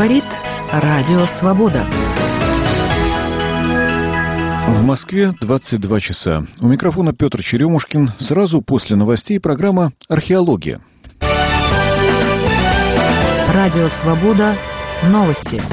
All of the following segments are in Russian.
Говорит Радио Свобода. В Москве 22 часа. У микрофона Петр Черемушкин. Сразу после новостей программа «Археология». Радио Свобода. Новости.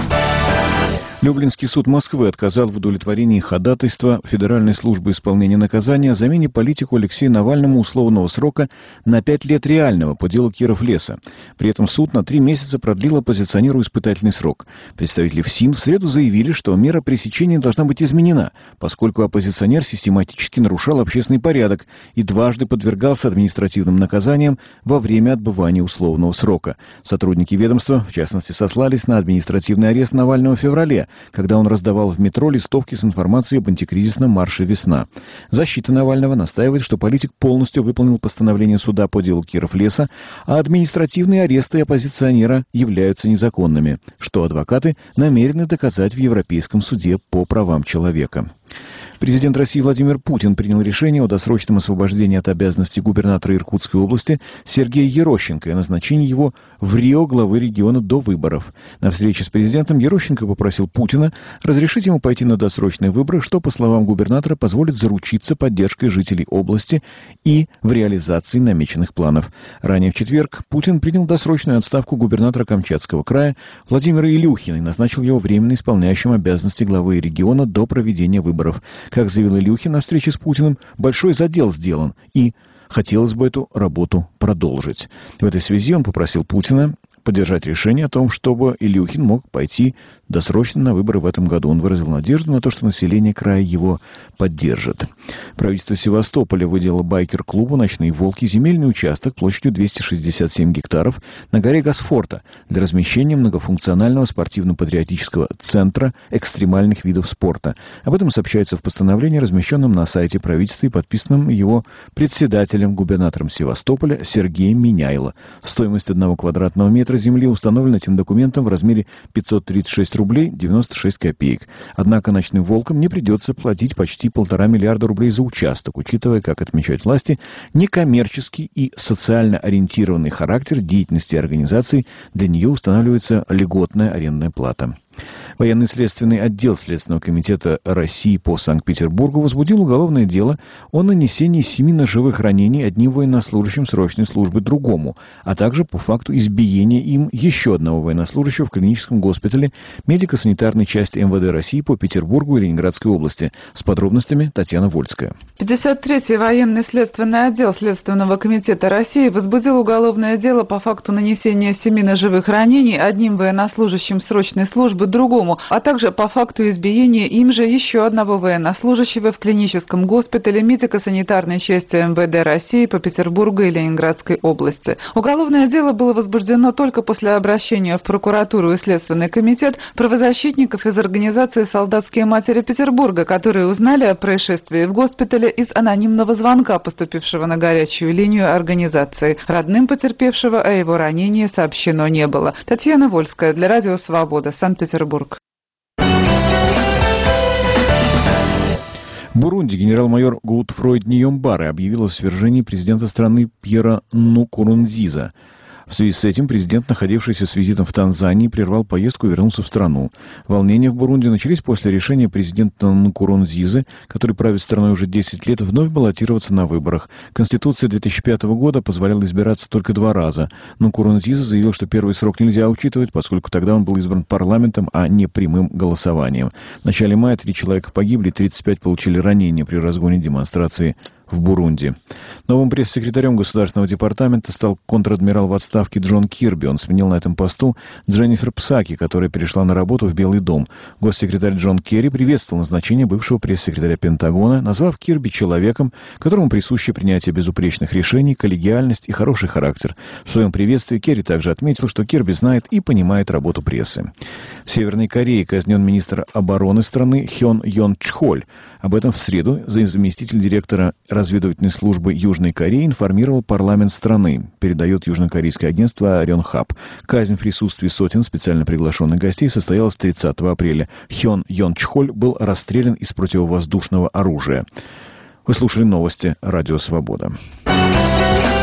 Люблинский суд Москвы отказал в удовлетворении ходатайства Федеральной службы исполнения наказания о замене политику Алексею Навальному условного срока на 5 лет реального по делу Киров-Леса. При этом суд на 3 месяца продлил оппозиционеру испытательный срок. Представители ФСИН в среду заявили, что мера пресечения должна быть изменена, поскольку оппозиционер систематически нарушал общественный порядок и дважды подвергался административным наказаниям во время отбывания условного срока. Сотрудники ведомства, в частности, сослались на административный арест Навального в феврале, когда он раздавал в метро листовки с информацией об антикризисном марше «Весна». Защита Навального настаивает, что политик полностью выполнил постановление суда по делу Киров-Леса, а административные аресты оппозиционера являются незаконными, что адвокаты намерены доказать в Европейском суде по правам человека. Президент России Владимир Путин принял решение о досрочном освобождении от обязанностей губернатора Иркутской области Сергея Ерощенко и назначении его в Рио главы региона до выборов. На встрече с президентом Ерощенко попросил Путина разрешить ему пойти на досрочные выборы, что, по словам губернатора, позволит заручиться поддержкой жителей области и в реализации намеченных планов. Ранее в четверг Путин принял досрочную отставку губернатора Камчатского края Владимира Илюхина и назначил его временно исполняющим обязанности главы региона до проведения выборов. Как заявил Илюхин на встрече с Путиным, большой задел сделан, и хотелось бы эту работу продолжить. В этой связи он попросил Путина поддержать решение о том, чтобы Илюхин мог пойти досрочно на выборы в этом году. Он выразил надежду на то, что население края его поддержит. Правительство Севастополя выделило байкер-клубу «Ночные волки» земельный участок площадью 267 гектаров на горе Госфорта для размещения многофункционального спортивно-патриотического центра экстремальных видов спорта. Об этом сообщается в постановлении, размещенном на сайте правительства и подписанном его председателем, губернатором Севастополя Сергеем Миняйло. Стоимость 1 квадратного метра земли установлена этим документом в размере 536 рублей 96 копеек. Однако «Ночным волкам» не придется платить почти 1,5 миллиарда рублей за участок, учитывая, как отмечают власти, некоммерческий и социально ориентированный характер деятельности организации, для нее устанавливается льготная арендная плата. Военный следственный отдел Следственного комитета России по Санкт-Петербургу возбудил уголовное дело о нанесении 7 ножевых ранений одним военнослужащим срочной службы другому, а также по факту избиения им еще одного военнослужащего в клиническом госпитале медико-санитарной части МВД России по Петербургу и Ленинградской области. С подробностями Татьяна Вольская. 53-й военный следственный отдел Следственного комитета России возбудил уголовное дело по факту нанесения 7 ножевых ранений одним военнослужащим срочной службы другому, а также по факту избиения им же еще одного военнослужащего в клиническом госпитале медико-санитарной части МВД России по Петербургу и Ленинградской области. Уголовное дело было возбуждено только после обращения в прокуратуру и Следственный комитет правозащитников из организации «Солдатские матери Петербурга», которые узнали о происшествии в госпитале из анонимного звонка, поступившего на горячую линию организации. Родным потерпевшего о его ранении сообщено не было. Татьяна Вольская для Радио Свобода, Санкт-Петербург. Бурунди генерал-майор Готфройд Нийомбаре объявил о свержении президента страны Пьера Нкурунзиза. В связи с этим президент, находившийся с визитом в Танзании, прервал поездку и вернулся в страну. Волнения в Бурунди начались после решения президента Нкурунзизы, который правит страной уже 10 лет, вновь баллотироваться на выборах. Конституция 2005 года позволяла избираться только 2 раза. Нкурунзиза заявил, что первый срок нельзя учитывать, поскольку тогда он был избран парламентом, а не прямым голосованием. В начале мая 3 человека погибли, 35 получили ранения при разгоне демонстрации в Бурунди. Новым пресс-секретарем Государственного департамента стал контр-адмирал в отставке Джон Кирби. Он сменил на этом посту Дженнифер Псаки, которая перешла на работу в Белый дом. Госсекретарь Джон Керри приветствовал назначение бывшего пресс-секретаря Пентагона, назвав Кирби человеком, которому присуще принятие безупречных решений, коллегиальность и хороший характер. В своем приветствии Керри также отметил, что Кирби знает и понимает работу прессы. В Северной Корее казнен министр обороны страны Хён Йон Чхоль. Об этом в среду заместитель директора разведывательной службы Южной Кореи информировал парламент страны, передает южнокорейское агентство Рёнхап. Казнь в присутствии сотен специально приглашенных гостей состоялась 30 апреля. Хён Йон Чхоль был расстрелян из противовоздушного оружия. Вы слушали новости Радио Свобода.